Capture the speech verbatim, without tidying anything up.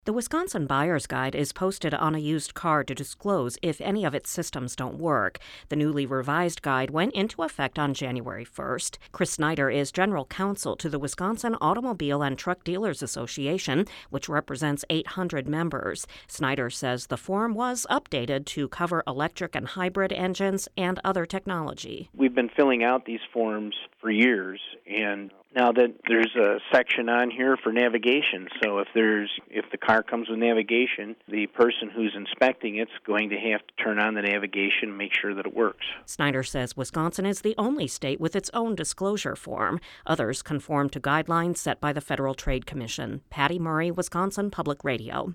The Wisconsin Buyer's Guide is posted on a used car to disclose if any of its systems don't work. The newly revised guide went into effect on January first. Chris Snyder is general counsel to the Wisconsin Automobile and Truck Dealers Association, which represents eight hundred members. Snyder says the form was updated to cover electric and hybrid engines and other technology. We've been filling out these forms for years, and now that there's a section on here for navigation, so if there's if the car comes with navigation, the person who's inspecting it's going to have to turn on the navigation and make sure that it works. Snyder says Wisconsin is the only state with its own disclosure form. Others conform to guidelines set by the Federal Trade Commission. Patty Murray, Wisconsin Public Radio.